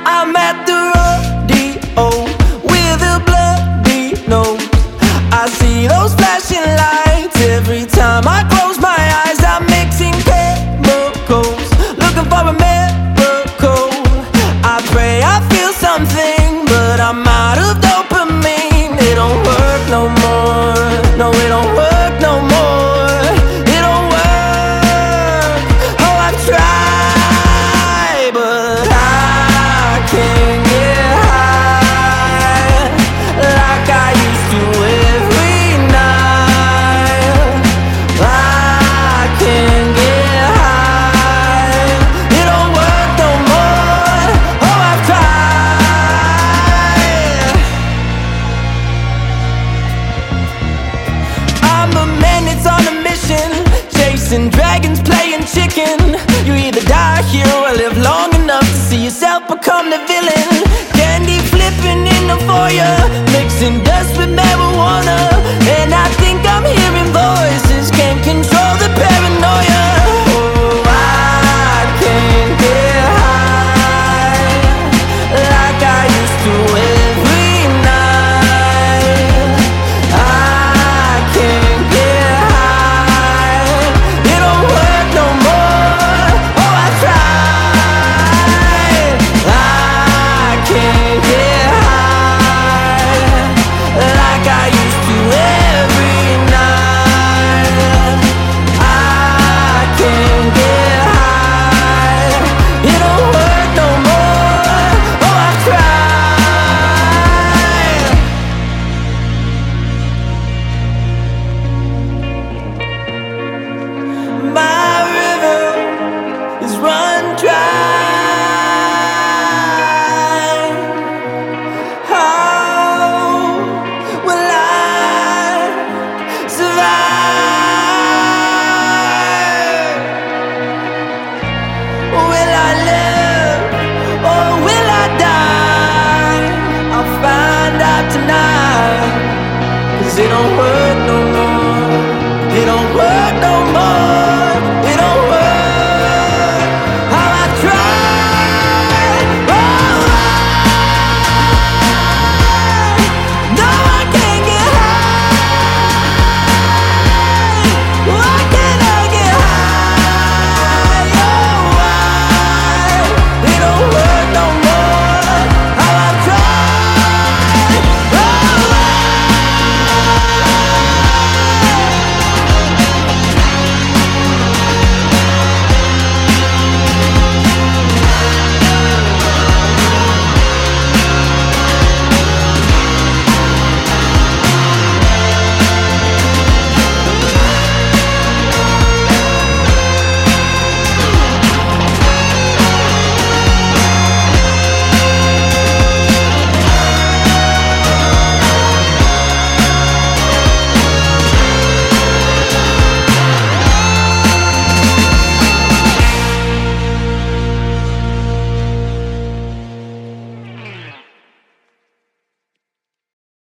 I'm at the rodeo with a bloody nose. I see those flashing lights every time I close my eyes. I'm mixing chemicals, looking for a miracle. I pray I feel something, but I'm out of dopamine. It don't work no more. No, it don't work no more. It don't work. Oh, I've tried, but I can't get high like I used to every night. I can't get high. It don't work no more. Oh, I've tried. I'm a man that's on a mission, chasing dragons, playing chicken. You either die here or live long enough to see yourself become the villain. Candy flipping in the foyer, mixing dust with marijuana, and I